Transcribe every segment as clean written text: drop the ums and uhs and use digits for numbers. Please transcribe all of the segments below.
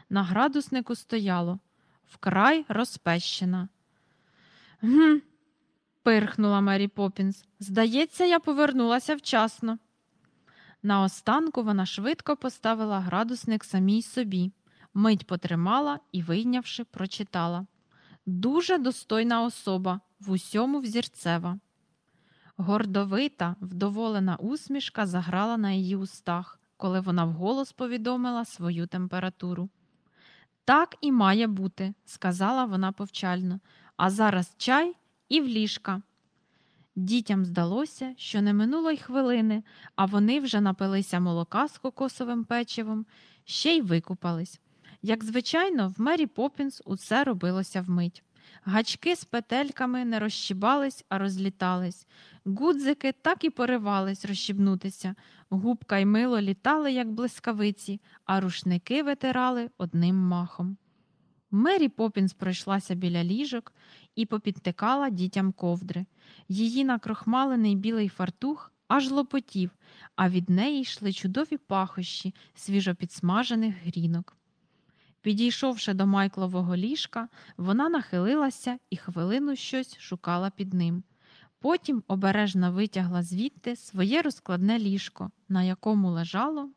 На градуснику стояло «Вкрай розпещена». «Гм», – пирхнула Мері Поппінс. «Здається, я повернулася вчасно». Наостанку вона швидко поставила градусник самій собі, мить потримала і, вийнявши, прочитала: «Дуже достойна особа, в усьому взірцева». Гордовита, вдоволена усмішка заграла на її устах, коли вона вголос повідомила свою температуру. «Так і має бути», – сказала вона повчально, – «а зараз чай і в ліжка». Дітям здалося, що не минуло й хвилини, а вони вже напилися молока з кокосовим печивом, ще й викупались. Як звичайно, в Мері Поппінс усе робилося вмить. Гачки з петельками не розщібались, а розлітались. Гудзики так і поривались розщібнутися. Губка й мило літали, як блискавиці, а рушники витирали одним махом. Мері Поппінс пройшлася біля ліжок і попідтикала дітям ковдри. Її накрохмалений білий фартух аж лопотів, а від неї йшли чудові пахощі свіжопідсмажених грінок. Підійшовши до Майклового ліжка, вона нахилилася і хвилину щось шукала під ним. Потім обережно витягла звідти своє розкладне ліжко, на якому лежало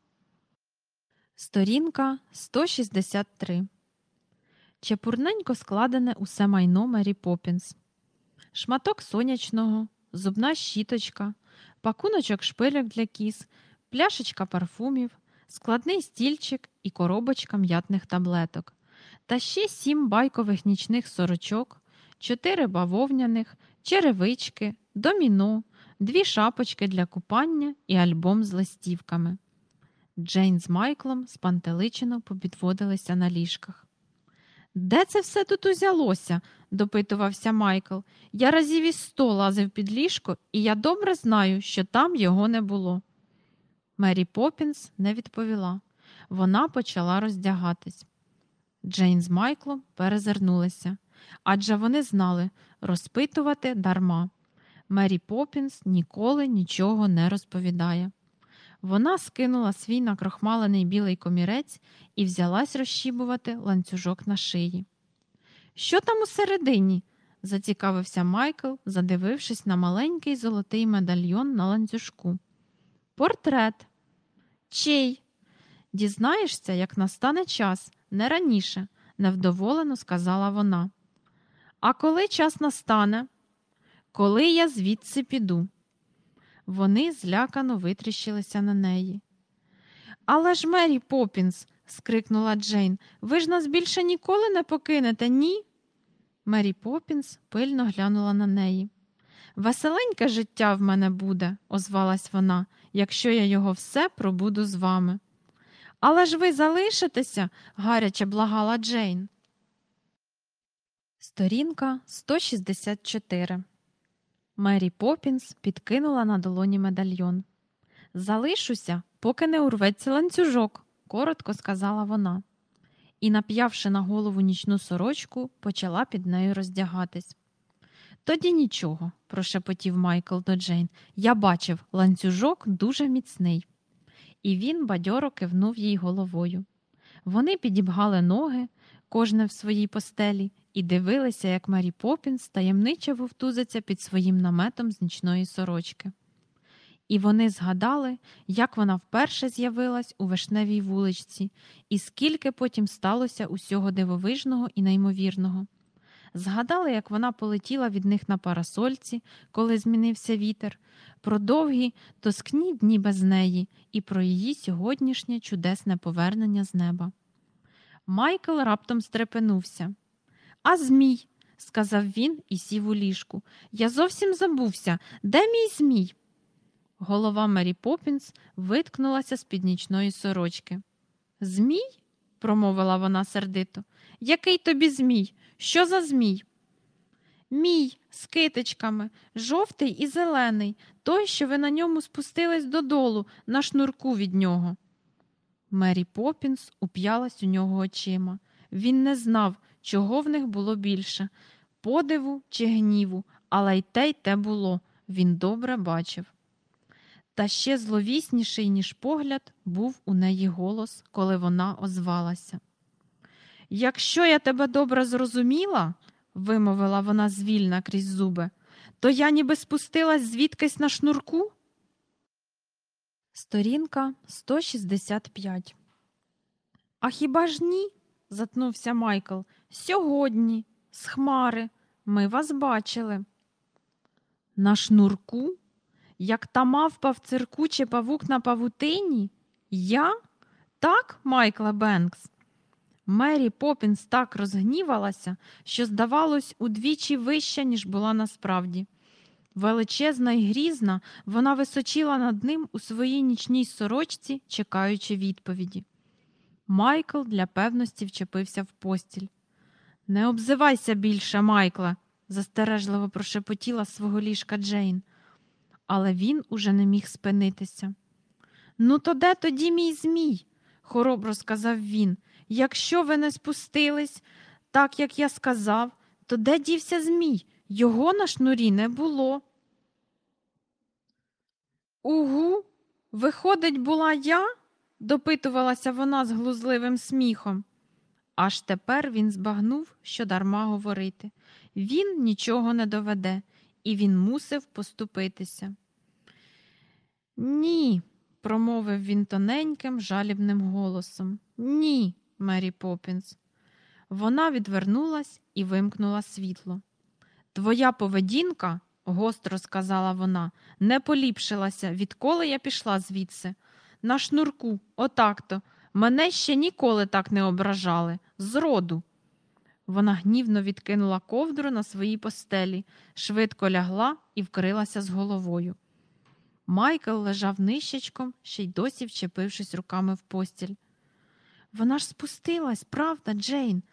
сторінка 163. Чепурненько складене усе майно Мері Поппінс. Шматок сонячного, зубна щіточка, пакуночок шпильок для кіз, пляшечка парфумів, складний стільчик і коробочка м'ятних таблеток. Та ще 7 байкових нічних сорочок, 4 бавовняних, черевички, доміно, 2 шапочки для купання і альбом з листівками. Джейн з Майклом спантеличено попідводилися на ліжках. «Де це все тут узялося?» – допитувався Майкл. «Я разів із 100 лазив під ліжко, і я добре знаю, що там його не було». Мері Поппінс не відповіла. Вона почала роздягатись. Джейн з Майклом перезирнулися, адже вони знали – розпитувати дарма. Мері Поппінс ніколи нічого не розповідає. Вона скинула свій накрохмалений білий комірець і взялась розщібувати ланцюжок на шиї. «Що там усередині?» – зацікавився Майкл, задивившись на маленький золотий медальйон на ланцюжку. «Портрет». «Чий?» «Дізнаєшся, як настане час, не раніше», – невдоволено сказала вона. «А коли час настане?» «Коли я звідси піду». Вони злякано витріщилися на неї. «Але ж, Мері Поппінс!» – скрикнула Джейн. «Ви ж нас більше ніколи не покинете, ні?» Мері Поппінс пильно глянула на неї. «Веселеньке життя в мене буде», – озвалась вона, «якщо я його все пробуду з вами». «Але ж ви залишитеся?» – гаряче благала Джейн. Сторінка 164. Мері Поппінс підкинула на долоні медальйон. «Залишуся, поки не урветься ланцюжок», – коротко сказала вона. І, нап'явши на голову нічну сорочку, почала під нею роздягатись. «Тоді нічого», – прошепотів Майкл до Джейн. «Я бачив, ланцюжок дуже міцний». І він бадьоро кивнув їй головою. Вони підібгали ноги, кожне в своїй постелі, і дивилися, як Мері Поппінс таємниче вовтузиться під своїм наметом з нічної сорочки. І вони згадали, як вона вперше з'явилась у Вишневій вуличці, і скільки потім сталося усього дивовижного і неймовірного. Згадали, як вона полетіла від них на парасольці, коли змінився вітер, про довгі, тоскні дні без неї і про її сьогоднішнє чудесне повернення з неба. Майкл раптом стрепенувся. «А змій?» – сказав він і сів у ліжку. «Я зовсім забувся. Де мій змій?» Голова Мері Поппінс виткнулася з-під нічної сорочки. «Змій?» – промовила вона сердито. «Який тобі змій? Що за змій?» «Мій, з китичками, жовтий і зелений, той, що ви на ньому спустились додолу, на шнурку від нього». Мері Поппінс уп'ялась у нього очима. Він не знав, чого в них було більше – подиву чи гніву, але й те було, він добре бачив. Та ще зловісніший, ніж погляд, був у неї голос, коли вона озвалася. Якщо я тебе добре зрозуміла, вимовила вона звільна крізь зуби, то я ніби спустилась звідкись на шнурку? Сторінка 165. А хіба ж ні? Затнувся Майкл. Сьогодні, з хмари, ми вас бачили. На шнурку? Як та мавпа в цирку чи павук на павутині? Я? Так, Майкле Бенкс? Мері Поппінс так розгнівалася, що, здавалось, удвічі вища, ніж була насправді. Величезна й грізна, вона височіла над ним у своїй нічній сорочці, чекаючи відповіді. Майкл для певності вчепився в постіль. «Не обзивайся більше, Майкле!» – застережливо прошепотіла з свого ліжка Джейн. Але він уже не міг спинитися. «Ну то де тоді мій змій?» – хоробро сказав він. «Якщо ви не спустились, так, як я сказав, то де дівся змій? Його на шнурі не було». «Угу, виходить, була я?» – допитувалася вона з глузливим сміхом. Аж тепер він збагнув, що дарма говорити. Він нічого не доведе, і він мусив поступитися. «Ні», – промовив він тоненьким, жалібним голосом. «Ні, Мері Поппінс». Вона відвернулась і вимкнула світло. «Твоя поведінка, – гостро сказала вона, – не поліпшилася, відколи я пішла звідси. На шнурку, отак-то. Мене ще ніколи так не ображали. Зроду». Вона гнівно відкинула ковдру на своїй постелі, швидко лягла і вкрилася з головою. Майкл лежав нищечком, ще й досі вчепившись руками в постіль. «Вона ж спустилась, правда, Джейн?